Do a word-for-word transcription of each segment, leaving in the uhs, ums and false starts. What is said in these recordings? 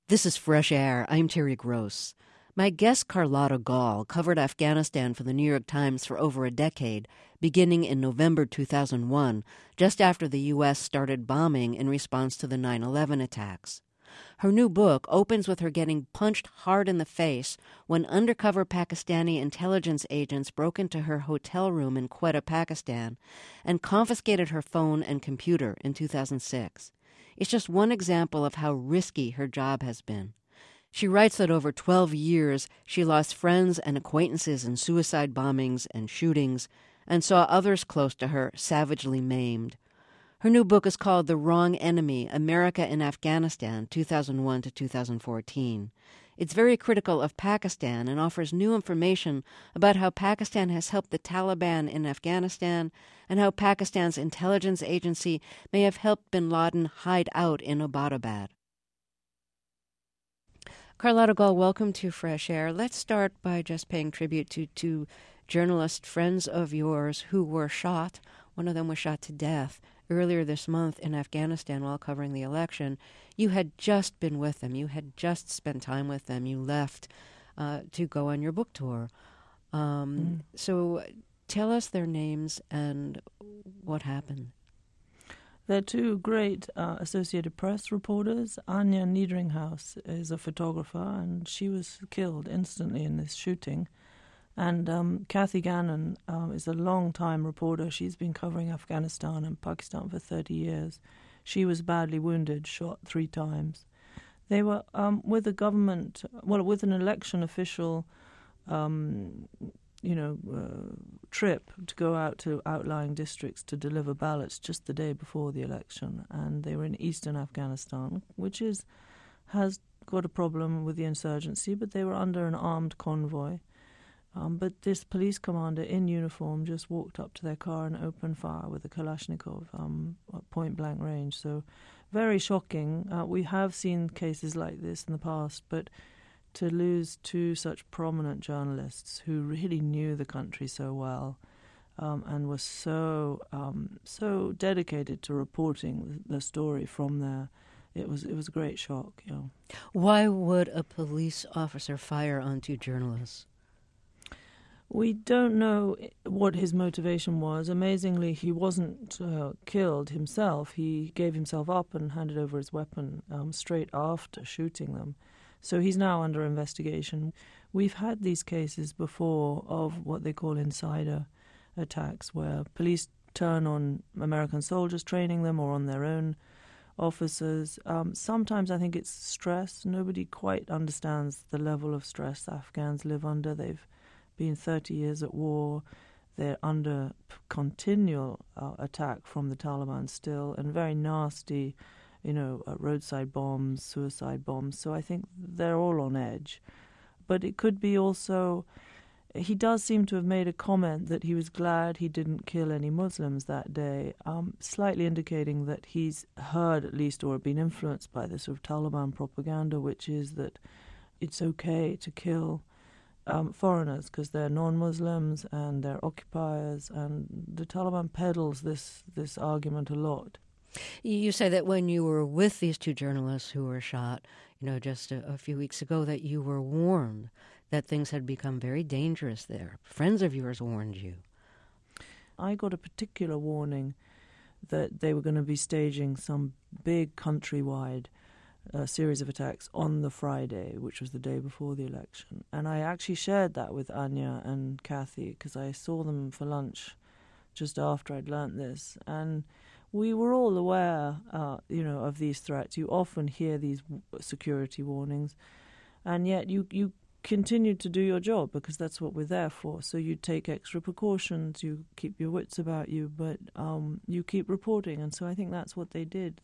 This is Fresh Air. I'm Terry Gross. My guest Carlotta Gall covered Afghanistan for the New York Times for over a decade, beginning in November two thousand one, just after the U S started bombing in response to the nine eleven attacks. Her new book opens with her getting punched hard in the face when undercover Pakistani intelligence agents broke into her hotel room in Quetta, Pakistan, and confiscated her phone and computer in two thousand six. It's just one example of how risky her job has been. She writes that over twelve years, she lost friends and acquaintances in suicide bombings and shootings, and saw others close to her savagely maimed. Her new book is called The Wrong Enemy, America in Afghanistan, two thousand one to two thousand fourteen. It's very critical of Pakistan and offers new information about how Pakistan has helped the Taliban in Afghanistan and how Pakistan's intelligence agency may have helped bin Laden hide out in Abbottabad. Carlotta Gall, welcome to Fresh Air. Let's start by just paying tribute to two journalist friends of yours who were shot. One of them was shot to death earlier this month in Afghanistan while covering the election. You had just been with them. You had just spent time with them. You left uh, to go on your book tour. Um, mm. So tell us their names and what happened. They're two great uh, Associated Press reporters. Anya Niederinghaus is a photographer, and she was killed instantly in this shooting. And um, Kathy Gannon um, is a long-time reporter. She's been covering Afghanistan and Pakistan for thirty years. She was badly wounded, shot three times. They were um, with a government, well, with an election official, um, you know, uh, trip to go out to outlying districts to deliver ballots just the day before the election. And they were in eastern Afghanistan, which is has got a problem with the insurgency, but they were under an armed convoy. Um, but this police commander in uniform just walked up to their car and opened fire with a Kalashnikov um, at point-blank range. So very shocking. Uh, we have seen cases like this in the past, but to lose two such prominent journalists who really knew the country so well um, and were so um, so dedicated to reporting the story from there, it was it was a great shock. You know. Why would a police officer fire on two journalists? We don't know what his motivation was. Amazingly, he wasn't uh, killed himself. He gave himself up and handed over his weapon um, straight after shooting them. So he's now under investigation. We've had these cases before of what they call insider attacks, where police turn on American soldiers training them or on their own officers. Um, sometimes I think it's stress. Nobody quite understands the level of stress the Afghans live under. They've been thirty years at war. They're under continual uh, attack from the Taliban still, and very nasty, you know, uh, roadside bombs, suicide bombs. So I think they're all on edge. But it could be also, he does seem to have made a comment that he was glad he didn't kill any Muslims that day, um, slightly indicating that he's heard at least or been influenced by the sort of Taliban propaganda, which is that it's okay to kill Um, foreigners because they're non-Muslims and they're occupiers, and the Taliban peddles this this argument a lot. You say that when you were with these two journalists who were shot, you know, just a, a few weeks ago, that you were warned that things had become very dangerous there. Friends of yours warned you. I got a particular warning that they were going to be staging some big countrywide a series of attacks on the Friday, which was the day before the election. And I actually shared that with Anya and Kathy because I saw them for lunch just after I'd learnt this. And we were all aware, uh, you know, of these threats. You often hear these security warnings, and yet you, you continue to do your job because that's what we're there for. So you take extra precautions, you keep your wits about you, but um, you keep reporting. And so I think that's what they did.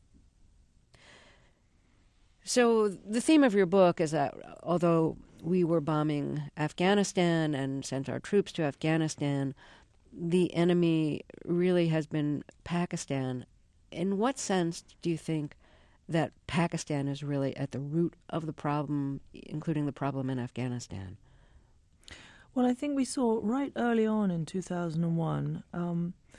So the theme of your book is that although we were bombing Afghanistan and sent our troops to Afghanistan, the enemy really has been Pakistan. In what sense do you think that Pakistan is really at the root of the problem, including the problem in Afghanistan? Well, I think we saw right early on in two thousand one, um,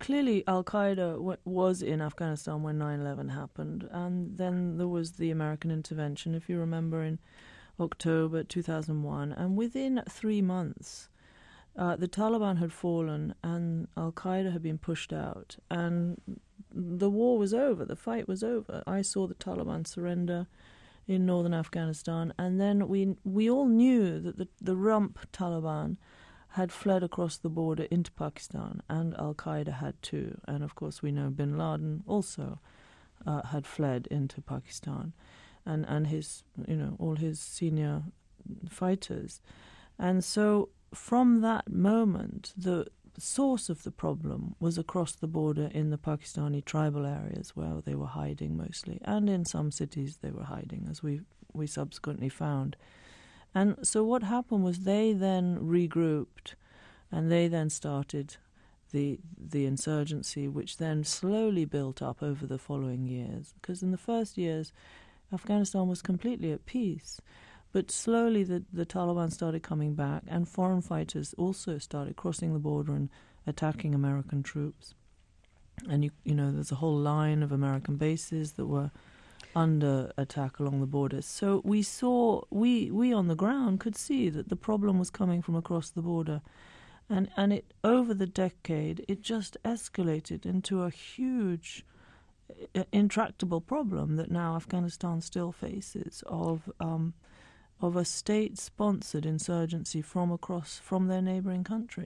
clearly Al-Qaeda w- was in Afghanistan when nine eleven happened, and then there was the American intervention, if you remember, in October two thousand one, and within three months uh, the Taliban had fallen and Al-Qaeda had been pushed out, and the war was over, the fight was over. I saw the Taliban surrender in northern Afghanistan, and then we we all knew that the, the rump Taliban had fled across the border into Pakistan, and Al-Qaeda had too. And of course we know bin Laden also uh, had fled into Pakistan, and, and his, you know, all his senior fighters. And so from that moment, the source of the problem was across the border in the Pakistani tribal areas where they were hiding mostly, and in some cities they were hiding, as we we subsequently found. And so what happened was they then regrouped, and they then started the the insurgency, which then slowly built up over the following years. Because in the first years, Afghanistan was completely at peace. But slowly the, the Taliban started coming back, and foreign fighters also started crossing the border and attacking American troops. And, you, you know, there's a whole line of American bases that were under attack along the borders. So we saw, we we on the ground could see that the problem was coming from across the border. And, and it over the decade, it just escalated into a huge, uh, intractable problem that now Afghanistan still faces of um, of a state-sponsored insurgency from across, from their neighboring country.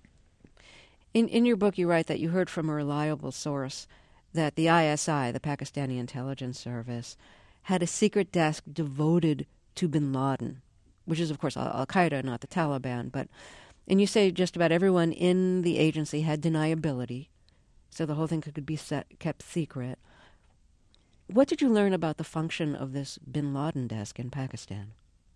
In in your book, you write that you heard from a reliable source that the I S I, the Pakistani intelligence service, had a secret desk devoted to bin Laden, which is, of course, Al-Qaeda, not the Taliban. But, and you say just about everyone in the agency had deniability, so the whole thing could be set, kept secret. What did you learn about the function of this bin Laden desk in Pakistan?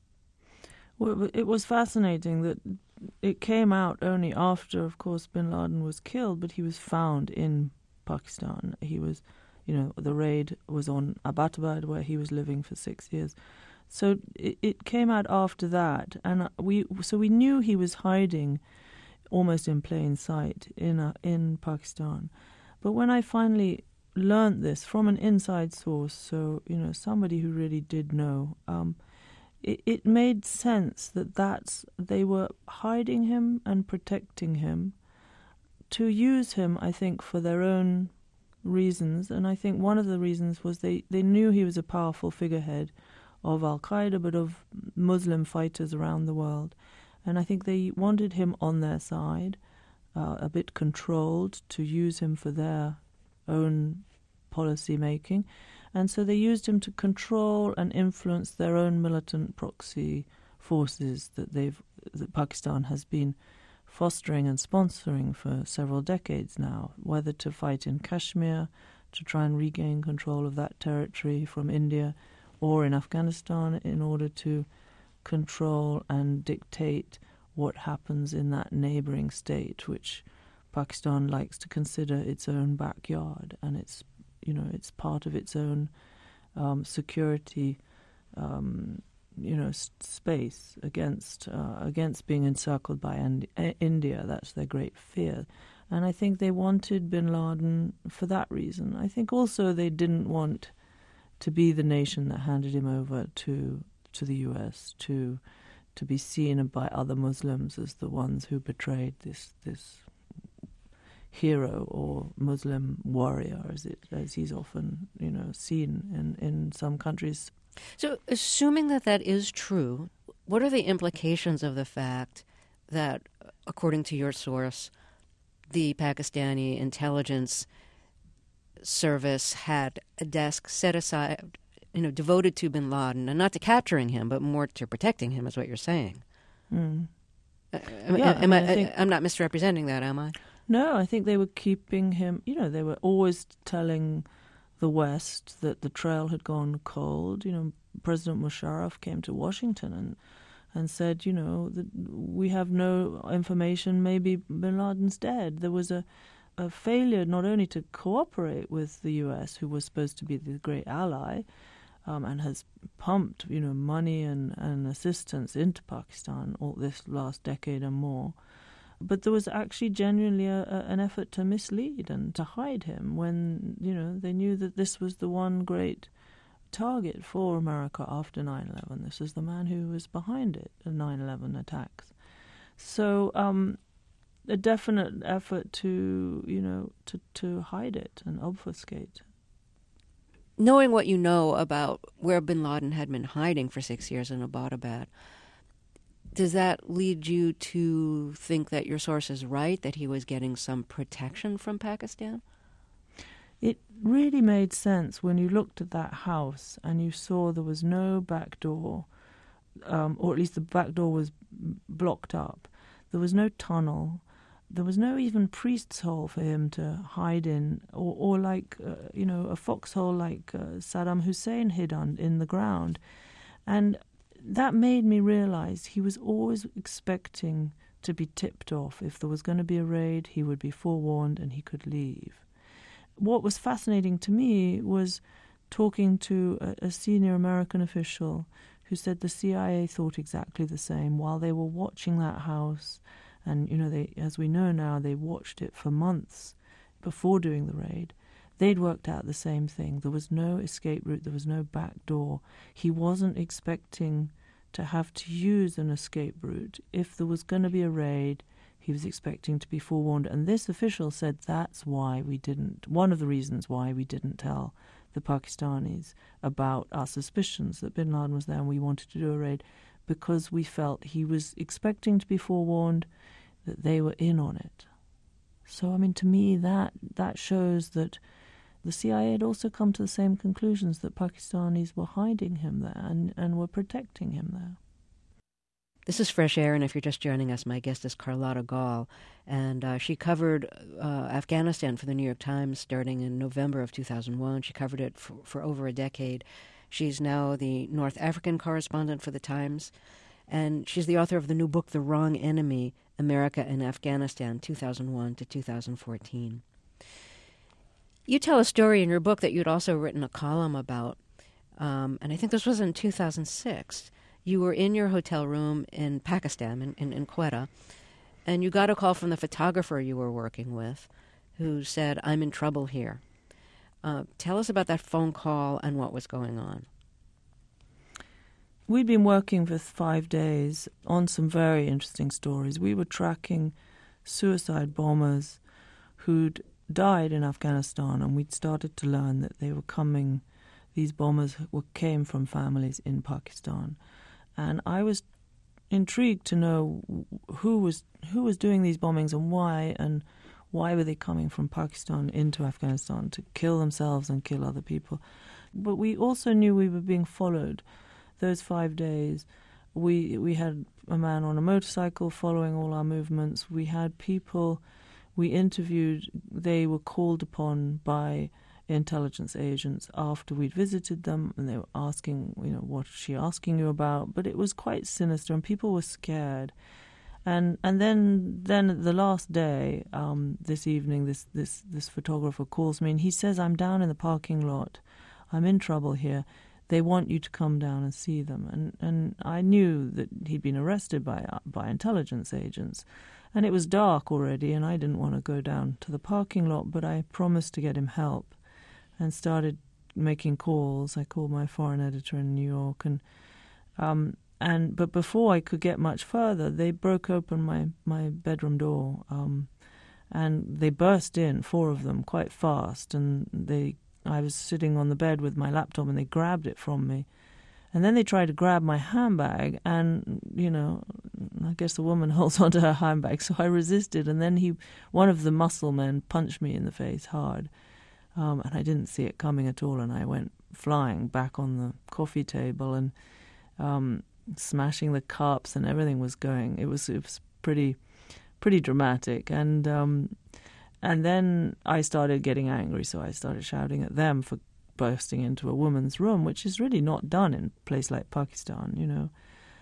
Well, it was fascinating that it came out only after, of course, bin Laden was killed, but he was found in Pakistan. He was, you know, the raid was on Abbottabad, where he was living for six years. So it, it came out after that, and we so we knew he was hiding almost in plain sight in uh, in Pakistan. But when I finally learnt this from an inside source, so, you know, somebody who really did know, um, it, it made sense that that's they were hiding him and protecting him, to use him, I think, for their own reasons. And I think one of the reasons was they, they knew he was a powerful figurehead of Al-Qaeda, but of Muslim fighters around the world. And I think they wanted him on their side, uh, a bit controlled, to use him for their own policy making. And so they used him to control and influence their own militant proxy forces that they've that Pakistan has been fostering and sponsoring for several decades now, whether to fight in Kashmir, to try and regain control of that territory from India, or in Afghanistan in order to control and dictate what happens in that neighboring state, which Pakistan likes to consider its own backyard, and it's, you know, it's part of its own um, security um you know, space against uh, against being encircled by and- India. That's their great fear. And I think they wanted bin Laden for that reason. I think also they didn't want to be the nation that handed him over to to the U S, to to be seen by other Muslims as the ones who betrayed this this hero or Muslim warrior, as it as he's often, you know, seen in, in some countries. So, assuming that that is true, what are the implications of the fact that, according to your source, the Pakistani intelligence service had a desk set aside, you know, devoted to bin Laden, and not to capturing him, but more to protecting him, is what you're saying? Mm. Uh, am, yeah, am I, I, mean, I think, I'm not misrepresenting that, am I? No, I think they were keeping him, you know, they were always telling the West that the trail had gone cold. You know, President Musharraf came to Washington and and said, you know, that we have no information, maybe bin Laden's dead. There was a, a failure not only to cooperate with the U S, who was supposed to be the great ally, um, and has pumped, you know, money and, and assistance into Pakistan all this last decade and more, But there was actually genuinely a, a, an effort to mislead and to hide him when, you know, they knew that this was the one great target for America after nine eleven. This is the man who was behind it, the nine eleven attacks. So um, a definite effort to, you know, to, to hide it and obfuscate. Knowing what you know about where bin Laden had been hiding for six years in Abbottabad, does that lead you to think that your source is right, that he was getting some protection from Pakistan? It really made sense when you looked at that house and you saw there was no back door, um, or at least the back door was blocked up. There was no tunnel. There was no even priest's hole for him to hide in, or, or like, uh, you know, a foxhole like uh, Saddam Hussein hid on in the ground. And that made me realize he was always expecting to be tipped off. If there was going to be a raid, he would be forewarned and he could leave. What was fascinating to me was talking to a, a senior American official who said the C I A thought exactly the same while they were watching that house. And, you know, they, as we know now, they watched it for months before doing the raid. They'd worked out the same thing. There was no escape route. There was no back door. He wasn't expecting to have to use an escape route. If there was going to be a raid, he was expecting to be forewarned. And this official said that's why we didn't, one of the reasons why we didn't tell the Pakistanis about our suspicions that bin Laden was there and we wanted to do a raid, because we felt he was expecting to be forewarned, that they were in on it. So, I mean, to me, that that shows that the C I A had also come to the same conclusions, that Pakistanis were hiding him there and, and were protecting him there. This is Fresh Air, and if you're just joining us, my guest is Carlotta Gall, and uh, she covered uh, Afghanistan for the New York Times starting in November of two thousand one. She covered it for, for over a decade. She's now the North African correspondent for the Times, and she's the author of the new book, The Wrong Enemy, America and Afghanistan, two thousand one to two thousand fourteen. You tell a story in your book that you'd also written a column about, um, and I think this was in two thousand six. You were in your hotel room in Pakistan, in, in, in Quetta, and you got a call from the photographer you were working with who said, "I'm in trouble here." Uh, tell us about that phone call and what was going on. We'd been working for five days on some very interesting stories. We were tracking suicide bombers who'd died in Afghanistan, and we'd started to learn that they were coming, these bombers were, came from families in Pakistan. And I was intrigued to know who was who was doing these bombings and why, and why were they coming from Pakistan into Afghanistan to kill themselves and kill other people. But we also knew we were being followed. Those five days, we we had a man on a motorcycle following all our movements. We had people we interviewed. They were called upon by intelligence agents after we'd visited them, and they were asking, you know, what is she asking you about? But it was quite sinister, and people were scared. And and then then the last day, um, this evening, this, this, this photographer calls me, and he says, "I'm down in the parking lot. I'm in trouble here. They want you to come down and see them." And and I knew that he'd been arrested by by intelligence agents. And it was dark already, and I didn't want to go down to the parking lot, but I promised to get him help and started making calls. I called my foreign editor in New York, and um, and but before I could get much further, they broke open my, my bedroom door, um, and they burst in, four of them, quite fast, and they I was sitting on the bed with my laptop, and they grabbed it from me. And then they tried to grab my handbag, and, you know, I guess the woman holds onto her handbag, so I resisted. And then he, one of the muscle men punched me in the face hard, um, and I didn't see it coming at all, and I went flying back on the coffee table, and um, smashing the cups, and everything was going. It was it was pretty, pretty dramatic, and um, and then I started getting angry, so I started shouting at them for bursting into a woman's room, which is really not done in a place like Pakistan, you know.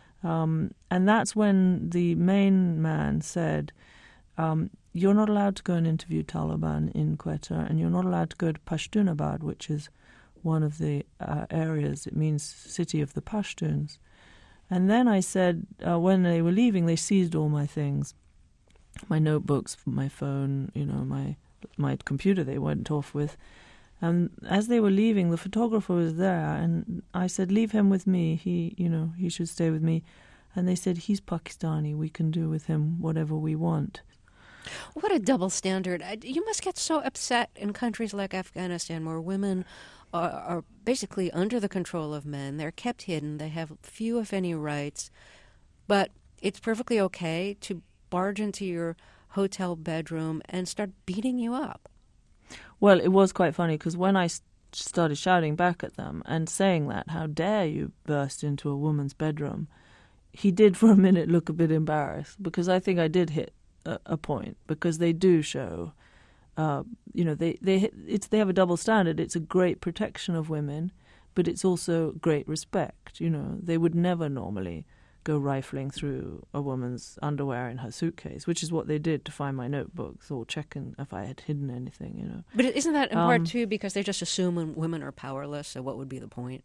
Um, and that's when the main man said, um, "You're not allowed to go and interview Taliban in Quetta, and you're not allowed to go to Pashtunabad," which is one of the uh, areas. It means city of the Pashtuns. And then I said, uh, when they were leaving, they seized all my things. my notebooks, my phone, you know, my my computer they went off with. And as they were leaving, the photographer was there, and I said, leave him with me. He, you know, he should stay with me. And they said, he's Pakistani. We can do with him whatever we want. What a double standard. You must get so upset in countries like Afghanistan where women are, are basically under the control of men. They're kept hidden. They have few, if any, rights. But it's perfectly okay to barge into your hotel bedroom and start beating you up. Well, it was quite funny because when I started shouting back at them and saying that, how dare you burst into a woman's bedroom, he did for a minute look a bit embarrassed, because I think I did hit a, a point, because they do show, uh, you know, they, they, it's, they have a double standard. It's a great protection of women, but it's also great respect. You know, they would never normally go rifling through a woman's underwear in her suitcase, which is what they did to find my notebooks or checking if I had hidden anything, you know. But isn't that in um, part, too, because they just assume women are powerless, so what would be the point?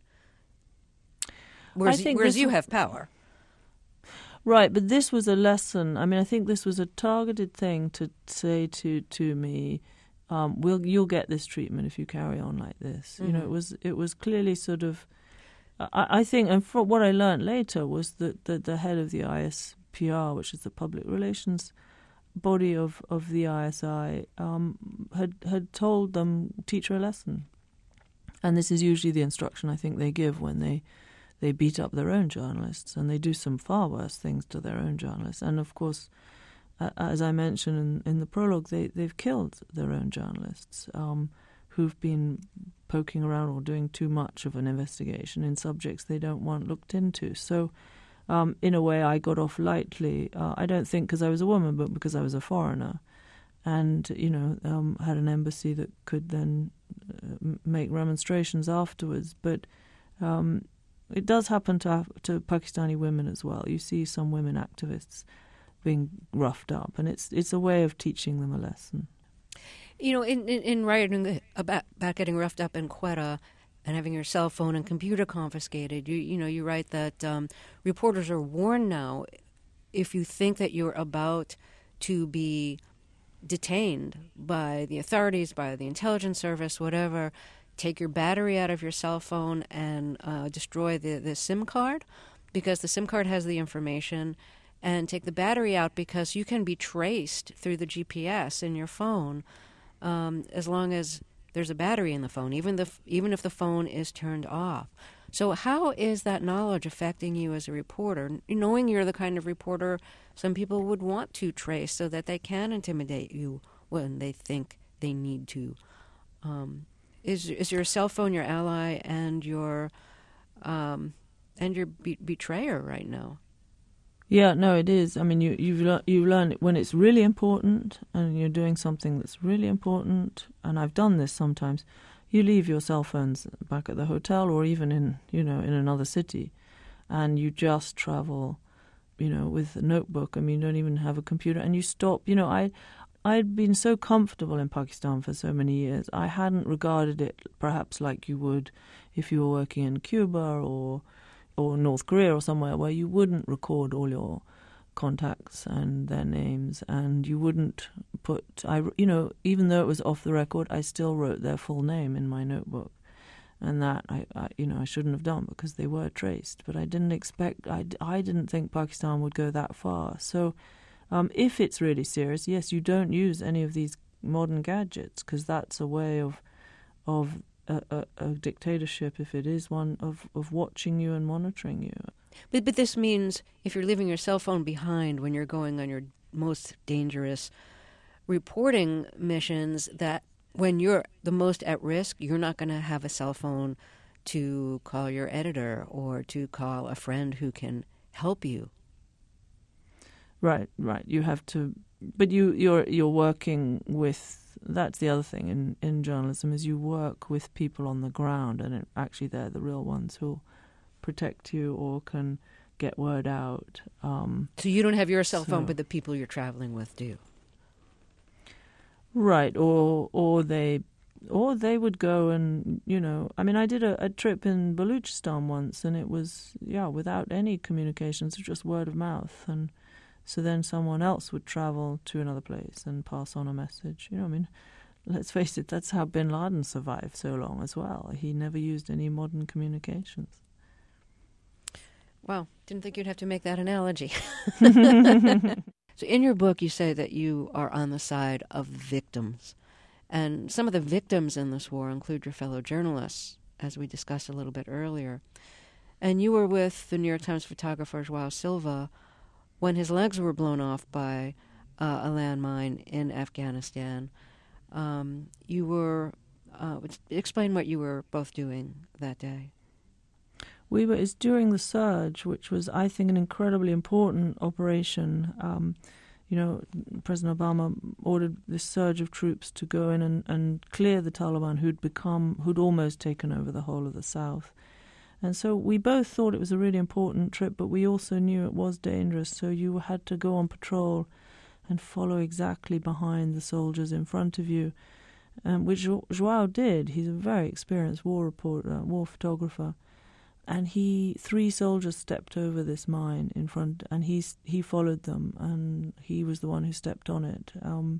Whereas, I think whereas you was, have power. Right, but this was a lesson. I mean, I think this was a targeted thing to say to, to me, um, we'll, you'll get this treatment if you carry on like this. Mm-hmm. You know, it was it was clearly sort of, I, I think, and for what I learned later was that the, the head of the I S P R, which is the public relations body of, of the I S I, um, had, had told them, teach her a lesson. And this is usually the instruction I think they give when they, they beat up their own journalists, and they do some far worse things to their own journalists. And of course, uh, as I mentioned in, in the prologue, they, they've killed their own journalists um, who've been poking around or doing too much of an investigation in subjects they don't want looked into. So um, in a way, I got off lightly. Uh, I don't think because I was a woman, but because I was a foreigner. And, you know, um, had an embassy that could then uh, make remonstrations afterwards. But um, it does happen to have, to Pakistani women as well. You see some women activists being roughed up, and it's it's a way of teaching them a lesson. You know, in, in, in writing about, about getting roughed up in Quetta and having your cell phone and computer confiscated, you you know, you write that um, reporters are warned now, if you think that you're about to be detained by the authorities, by the intelligence service, whatever, take your battery out of your cell phone and uh, destroy the, the SIM card, because the SIM card has the information, and take the battery out because you can be traced through the G P S in your phone um, as long as there's a battery in the phone, even the even if the phone is turned off. So how is that knowledge affecting you as a reporter, knowing you're the kind of reporter some people would want to trace so that they can intimidate you when they think they need to? Um, is is your cell phone your ally and your um, and your be- betrayer right now? Yeah, no, it is. I mean, you, you've le- you learn when it's really important and you're doing something that's really important, and I've done this sometimes, you leave your cell phones back at the hotel or even in, you know, in another city, and you just travel, you know, with a notebook. I mean, you don't even have a computer, and you stop. You know, I, I'd been so comfortable in Pakistan for so many years, I hadn't regarded it perhaps like you would if you were working in Cuba or... or North Korea or somewhere where you wouldn't record all your contacts and their names, and you wouldn't put, I, you know, even though it was off the record, I still wrote their full name in my notebook. And that, I, I you know, I shouldn't have done because they were traced. But I didn't expect, I, I didn't think Pakistan would go that far. So um, if it's really serious, yes, you don't use any of these modern gadgets, because that's a way of of A, a, a dictatorship, if it is one, of, of watching you and monitoring you. But but this means if you're leaving your cell phone behind when you're going on your most dangerous reporting missions, that when you're the most at risk, you're not going to have a cell phone to call your editor or to call a friend who can help you. Right, right. You have to, but you you're you're working with. That's the other thing in, in journalism, is you work with people on the ground, and it, actually they're the real ones who'll protect you or can get word out. Um, so you don't have your cell phone, so, but the people you're traveling with do. Right, or or they or they would go and, you know, I mean, I did a, a trip in Baluchistan once, and it was, yeah, without any communications, just word of mouth, and So then someone else would travel to another place and pass on a message. You know, I mean, let's face it, that's how bin Laden survived so long as well. He never used any modern communications. Wow, didn't think you'd have to make that analogy. So in your book, you say that you are on the side of victims. And some of the victims in this war include your fellow journalists, as we discussed a little bit earlier. And you were with the New York Times photographer Joao Silva when his legs were blown off by uh, a landmine in Afghanistan. Um, you were, uh, explain what you were both doing that day. We were, it's during the surge, which was, I think, an incredibly important operation. Um, you know, President Obama ordered this surge of troops to go in and, and clear the Taliban, who'd become, who'd almost taken over the whole of the South. And so we both thought it was a really important trip, but we also knew it was dangerous. So you had to go on patrol and follow exactly behind the soldiers in front of you, um, which Joao did. He's a very experienced war reporter, war photographer. And he, three soldiers stepped over this mine in front, and he he followed them, and he was the one who stepped on it. Um,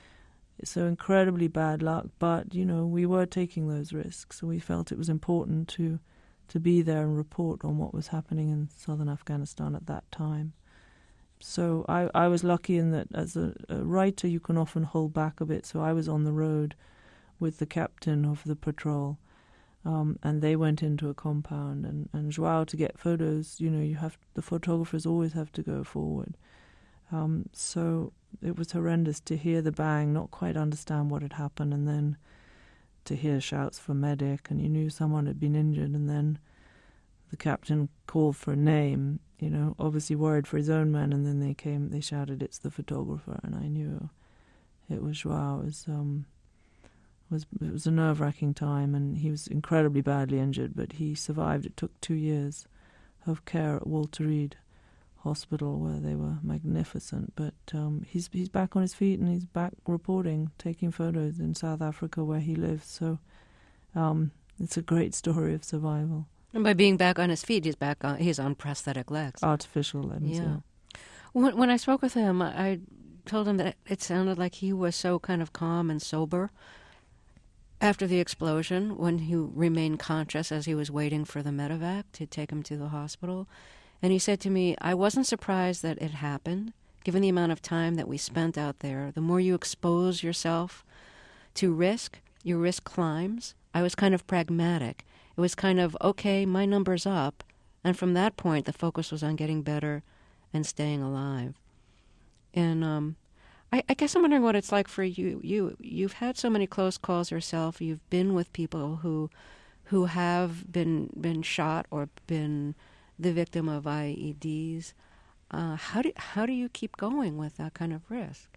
so incredibly bad luck, but you know we were taking those risks, so we felt it was important to to be there and report on what was happening in southern Afghanistan at that time. So I I was lucky in that as a, a writer you can often hold back a bit. So I was on the road with the captain of the patrol. Um, and they went into a compound, and, and Joao, to get photos, you know, you have the photographers always have to go forward. Um, so it was horrendous to hear the bang, not quite understand what had happened, and then to hear shouts for medic, and you knew someone had been injured, and then the captain called for a name, you know, obviously worried for his own men, and then they came, they shouted, "It's the photographer," and I knew it was Joao. It was, um, Was, it was a nerve-wracking time, and he was incredibly badly injured, but he survived. It took two years of care at Walter Reed Hospital, where they were magnificent. But um, he's he's back on his feet, and he's back reporting, taking photos in South Africa where he lives. So um, it's a great story of survival. And by being back on his feet, he's back on he's on prosthetic legs, artificial limbs. Yeah. yeah. When, when I spoke with him, I told him that it sounded like he was so kind of calm and sober after the explosion, when he remained conscious as he was waiting for the medevac to take him to the hospital. And he said to me, "I wasn't surprised that it happened, given the amount of time that we spent out there. The more you expose yourself to risk, your risk climbs. I was kind of pragmatic. It was kind of, okay, my number's up." And from that point, the focus was on getting better and staying alive. And um I, I guess I'm wondering what it's like for you. You you've had so many close calls yourself. You've been with people who, who have been been shot or been the victim of I E Ds. Uh, how do how do you keep going with that kind of risk?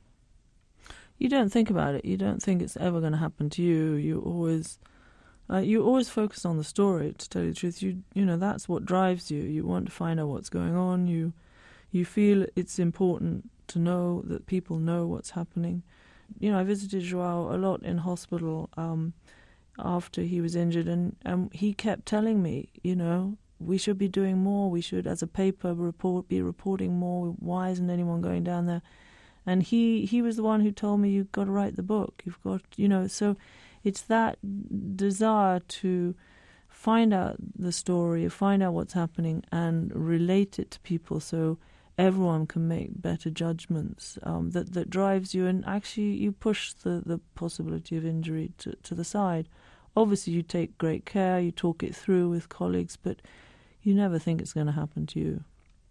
You don't think about it. You don't think it's ever going to happen to you. You always, uh, you always focus on the story. To tell you the truth, you you know that's what drives you. You want to find out what's going on. You, you feel it's important to know that people know what's happening. You know, I visited Joao a lot in hospital um, after he was injured, and, and he kept telling me, you know, we should be doing more. We should, as a paper, report be reporting more. Why isn't anyone going down there? And he, he was the one who told me, you've got to write the book. You've got, you know, so it's that desire to find out the story, find out what's happening, and relate it to people so everyone can make better judgments, um, that, that drives you, and actually you push the, the possibility of injury to, to the side. Obviously you take great care, you talk it through with colleagues, but you never think it's going to happen to you.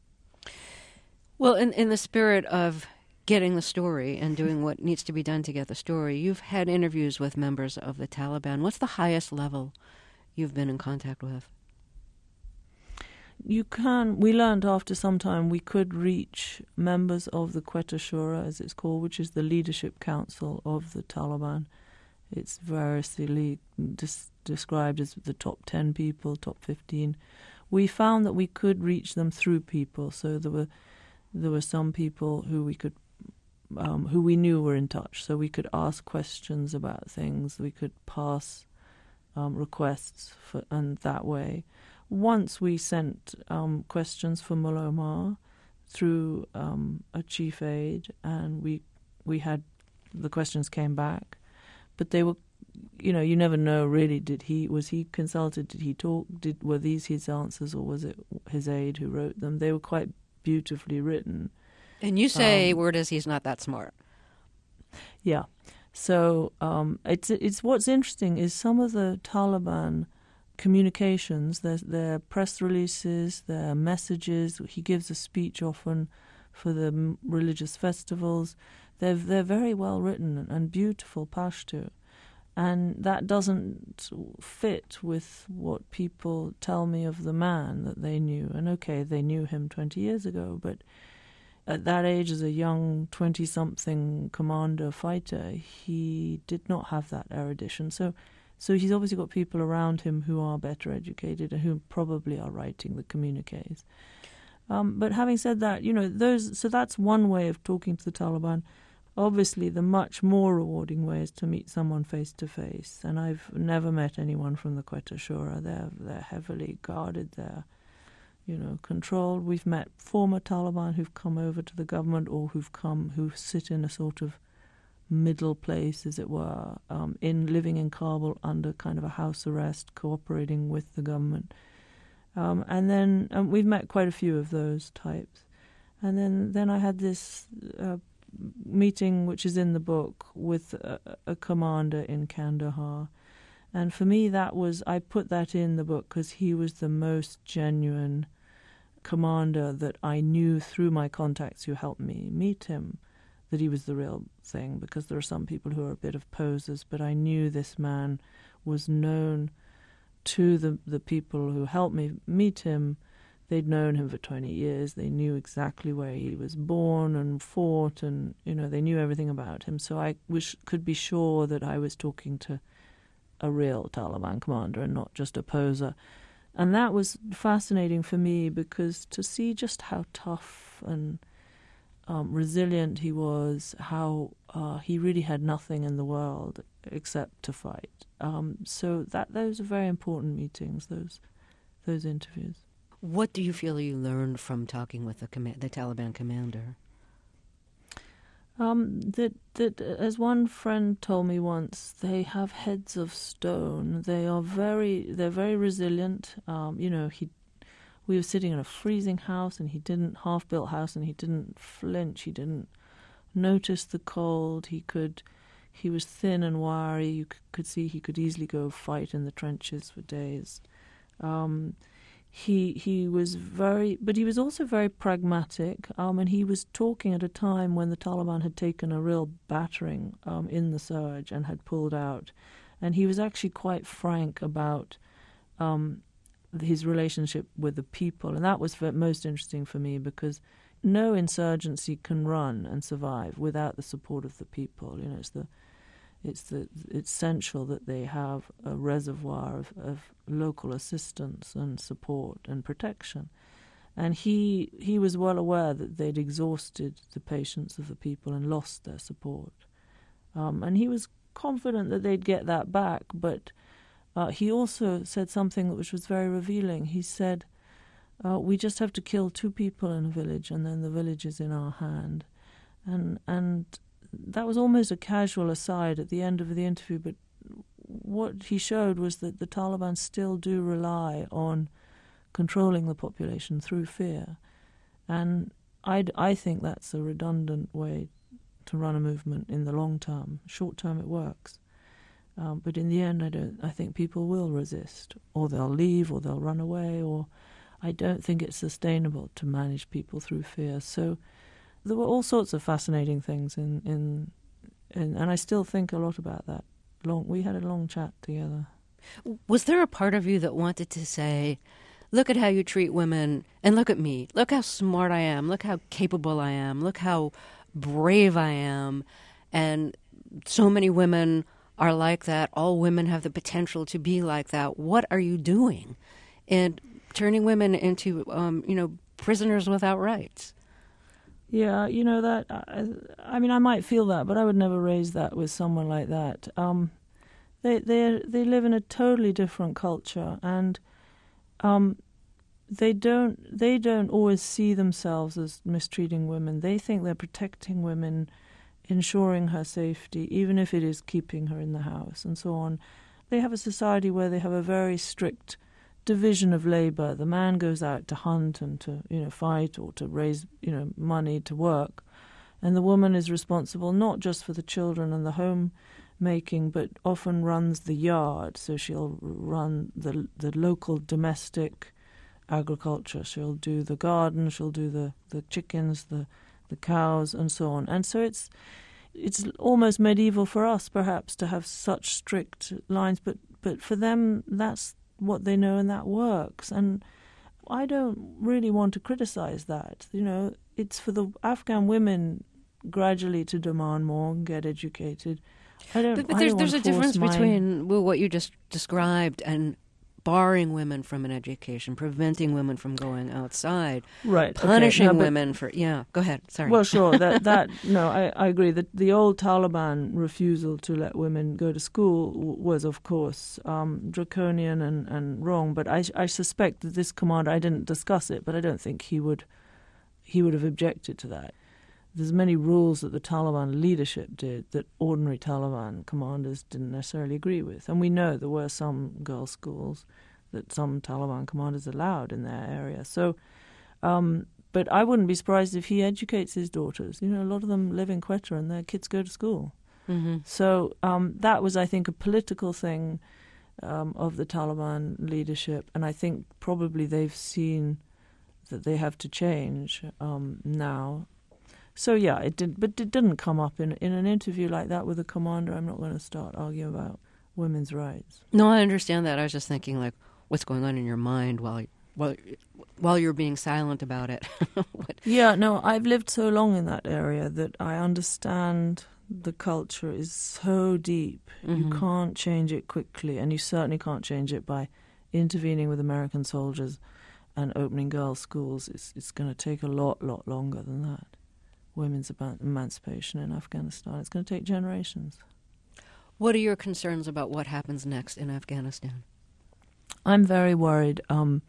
Well, in, in the spirit of getting the story and doing what needs to be done to get the story, you've had interviews with members of the Taliban. What's the highest level you've been in contact with? You can, we learned after some time we could reach members of the Quetta Shura, as it's called, which is the leadership council of the Taliban. It's variously dis- described as the top ten people, top fifteen. We found that we could reach them through people, so there were there were some people who we could, um, who we knew were in touch, so we could ask questions about things, we could pass um, requests, for, and that way. Once we sent um, questions for Mullah Omar, through um, a chief aide, and we we had the questions came back, but they were, you know, you never know really. Did he was he consulted? Did he talk? Did were these his answers, or was it his aide who wrote them? They were quite beautifully written. And you say, um, word is he's not that smart. Yeah. So um, it's it's what's interesting is some of the Taliban communications, their, their press releases, their messages. He gives a speech often for the religious festivals. They're they're very well written and beautiful Pashto, and that doesn't fit with what people tell me of the man that they knew. And okay, they knew him twenty years ago, but at that age, as a young twenty-something commander fighter, he did not have that erudition. So, so he's obviously got people around him who are better educated and who probably are writing the communiques. Um, but having said that, you know, those. So that's one way of talking to the Taliban. Obviously, the much more rewarding way is to meet someone face to face. And I've never met anyone from the Quetta Shura. They're they're heavily guarded there. You know, controlled. We've met former Taliban who've come over to the government, or who've come, who sit in a sort of middle place, as it were, um, in living in Kabul under kind of a house arrest, cooperating with the government. Um, and then um, we've met quite a few of those types. And then, then I had this uh, meeting, which is in the book, with a, a commander in Kandahar. And for me, that was, I put that in the book because he was the most genuine commander that I knew through my contacts who helped me meet him, that he was the real thing, because there are some people who are a bit of posers, but I knew this man was known to the, the people who helped me meet him. They'd known him for twenty years. They knew exactly where he was born and fought, and, you know, they knew everything about him. So I wish, could be sure that I was talking to a real Taliban commander and not just a poser. And that was fascinating for me, because to see just how tough and um, resilient he was, how uh, he really had nothing in the world except to fight. Um, so that those are very important meetings, those those interviews. What do you feel you learned from talking with the, com- the Taliban commander? Um, that that as one friend told me once, they have heads of stone. They are very they're very resilient. Um, you know, he we were sitting in a freezing house, and he didn't half built house, and he didn't flinch. He didn't notice the cold. He could he was thin and wiry. You c- could see he could easily go fight in the trenches for days. Um, He he was very, but he was also very pragmatic, um, and he was talking at a time when the Taliban had taken a real battering um, in the surge and had pulled out, and he was actually quite frank about um, his relationship with the people, and that was most interesting for me, because no insurgency can run and survive without the support of the people. You know, it's the It's the, it's essential that they have a reservoir of, of local assistance and support and protection. And he he was well aware that they'd exhausted the patience of the people and lost their support. Um, and he was confident that they'd get that back, but uh, he also said something which was very revealing. He said, uh, we just have to kill two people in a village, and then the village is in our hand. And and... That was almost a casual aside at the end of the interview, but what he showed was that the Taliban still do rely on controlling the population through fear. And I'd, I think that's a redundant way to run a movement in the long term. Short term it works. Um, but in the end, I don't. I think people will resist, or they'll leave, or they'll run away, or I don't think it's sustainable to manage people through fear. So there were all sorts of fascinating things in, in, in, and I still think a lot about that. Long, we had a long chat together. Was there a part of you that wanted to say, look at how you treat women, and look at me, look how smart I am, look how capable I am, look how brave I am, and so many women are like that, all women have the potential to be like that. What are you doing in turning women into, um, you know, prisoners without rights? Yeah, you know, that, I, I mean, I might feel that, but I would never raise that with someone like that. Um, they they they live in a totally different culture, and um, they don't they don't always see themselves as mistreating women. They think they're protecting women, ensuring her safety, even if it is keeping her in the house and so on. They have a society where they have a very strict division of labor. The man goes out to hunt and to, you know, fight or to raise, you know, money to work, and the woman is responsible not just for the children and the home making, but often runs the yard. So she'll run the the local domestic agriculture. She'll do the garden, she'll do the, the chickens, the the cows, and so on. And so it's it's almost medieval for us, perhaps, to have such strict lines, but but for them, that's what they know and that works. And I don't really want to criticize that. You know, it's for the Afghan women gradually to demand more and get educated. I don't, but, but I there's, don't there's a want to difference force my... between well, what you just described and barring women from an education, preventing women from going outside, right, punishing okay. no, but, women for... Yeah, go ahead, sorry. Well, sure, that, that no, I, I agree. that the old Taliban refusal to let women go to school w- was, of course, um, draconian and, and wrong, but I, I suspect that this commander, I didn't discuss it, but I don't think he would he would have objected to that. There's many rules that the Taliban leadership did that ordinary Taliban commanders didn't necessarily agree with. And we know there were some girls' schools that some Taliban commanders allowed in their area. So, um, but I wouldn't be surprised if he educates his daughters. You know, a lot of them live in Quetta and their kids go to school. Mm-hmm. So um, that was, I think, a political thing um, of the Taliban leadership. And I think probably they've seen that they have to change um, now. So yeah, it did, but it didn't come up in in an interview like that with a commander. I'm not going to start arguing about women's rights. No, I understand that. I was just thinking, like, what's going on in your mind while while while you're being silent about it. Yeah, no, I've lived so long in that area that I understand the culture is so deep. Mm-hmm. You can't change it quickly, and you certainly can't change it by intervening with American soldiers and opening girls' schools. It's it's going to take a lot, lot longer than that. Women's emancipation in Afghanistan. It's going to take generations. What are your concerns about what happens next in Afghanistan? I'm very worried um,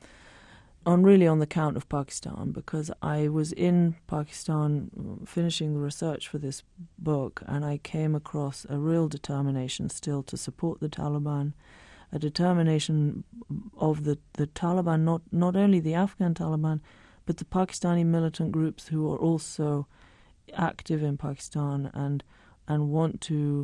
on really on the count of Pakistan, because I was in Pakistan finishing the research for this book, and I came across a real determination still to support the Taliban, a determination of the, the Taliban, not, not only the Afghan Taliban, but the Pakistani militant groups who are also active in Pakistan and and want to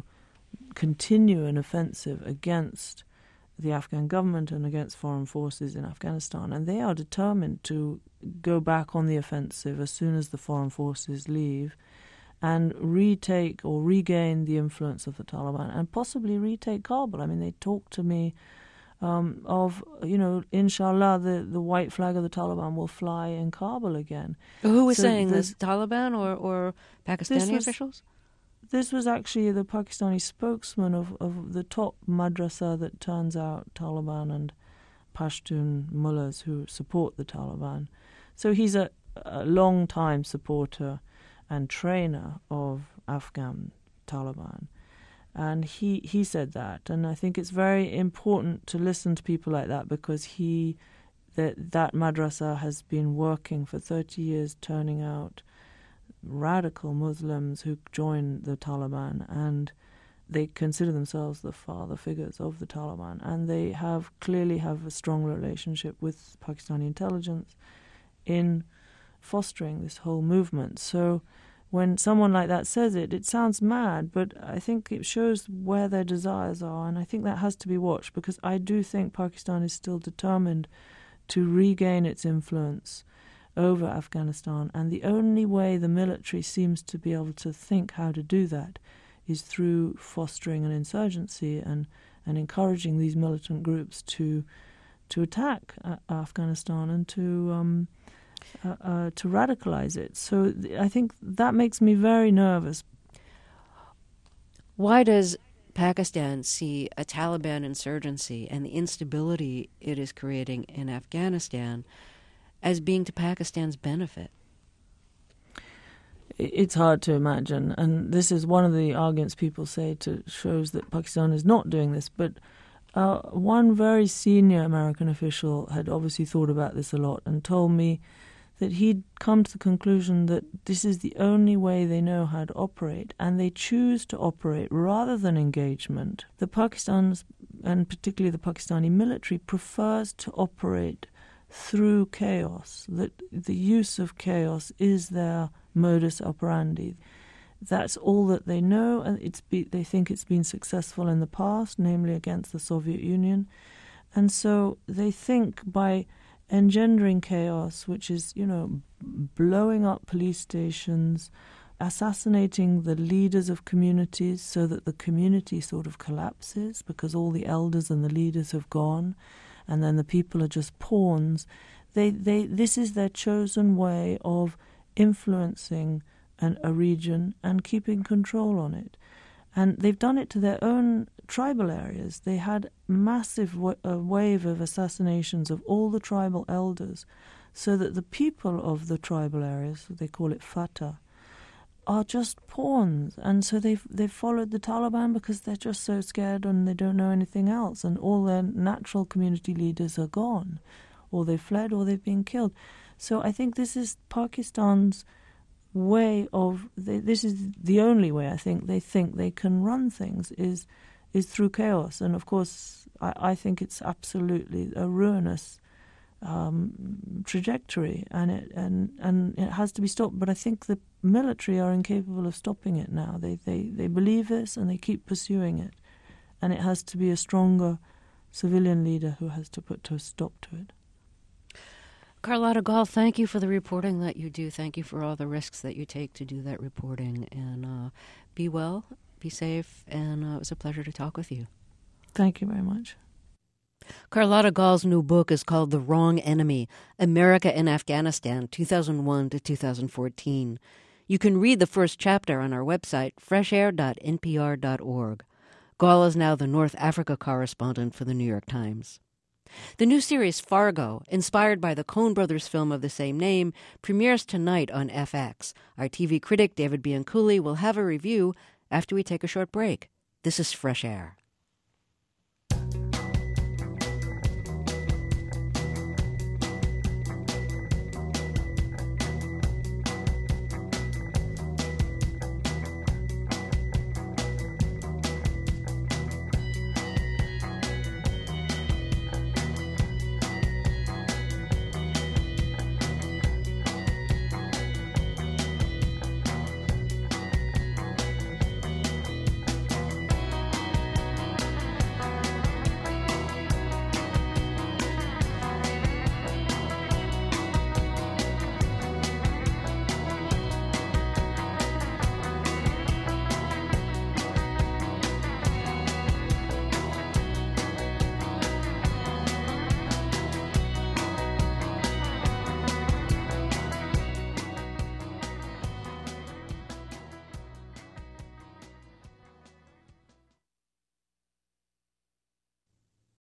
continue an offensive against the Afghan government and against foreign forces in Afghanistan. And they are determined to go back on the offensive as soon as the foreign forces leave and retake or regain the influence of the Taliban and possibly retake Kabul. I mean, they talk to me Um, of, you know, inshallah, the, the white flag of the Taliban will fly in Kabul again. Who was so saying the, this, Taliban or, or Pakistani was, officials? This was actually the Pakistani spokesman of, of the top madrasa that turns out Taliban and Pashtun mullahs who support the Taliban. So he's a, a long-time supporter and trainer of Afghan Taliban. And he, he said that, and I think it's very important to listen to people like that, because he that that madrasa has been working for thirty years, turning out radical Muslims who join the Taliban, and they consider themselves the father figures of the Taliban, and they have clearly have a strong relationship with Pakistani intelligence in fostering this whole movement. So when someone like that says it, it sounds mad, but I think it shows where their desires are, and I think that has to be watched, because I do think Pakistan is still determined to regain its influence over Afghanistan, and the only way the military seems to be able to think how to do that is through fostering an insurgency and, and encouraging these militant groups to to attack uh, Afghanistan and to um, Uh, uh, to radicalize it. So th- I think that makes me very nervous. Why does Pakistan see a Taliban insurgency and the instability it is creating in Afghanistan as being to Pakistan's benefit? It's hard to imagine, and this is one of the arguments people say to shows that Pakistan is not doing this, but Uh, one very senior American official had obviously thought about this a lot and told me that he'd come to the conclusion that this is the only way they know how to operate, and they choose to operate rather than engagement. The Pakistan's, and particularly the Pakistani military, prefers to operate through chaos, that the use of chaos is their modus operandi. That's all that they know, and it's be, they think it's been successful in the past, namely against the Soviet Union. And so they think by engendering chaos, which is, you know, blowing up police stations, assassinating the leaders of communities so that the community sort of collapses because all the elders and the leaders have gone, and then the people are just pawns. They, they, this is their chosen way of influencing an, a region and keeping control on it. And they've done it to their own tribal areas. They had massive wa- a wave of assassinations of all the tribal elders, so that the people of the tribal areas, they call it Fatah, are just pawns. And so they've, they've followed the Taliban because they're just so scared and they don't know anything else. And all their natural community leaders are gone, or they've fled, or they've been killed. So I think this is Pakistan's way of, they, this is the only way I think they think they can run things is is through chaos. And of course I, I think it's absolutely a ruinous um, trajectory, and it and, and it has to be stopped. But I think the military are incapable of stopping it now. They, they, they believe this and they keep pursuing it, and it has to be a stronger civilian leader who has to put a stop to it. Carlotta Gall, thank you for the reporting that you do. Thank you for all the risks that you take to do that reporting. And uh, be well, be safe, and uh, it was a pleasure to talk with you. Thank you very much. Carlotta Gall's new book is called The Wrong Enemy, America in Afghanistan, two thousand one to two thousand fourteen. You can read the first chapter on our website, fresh air dot n p r dot org. Gall is now the North Africa correspondent for the New York Times. The new series Fargo, inspired by the Coen brothers film of the same name, premieres tonight on F X. Our T V critic, David Bianculli, will have a review after we take a short break. This is Fresh Air.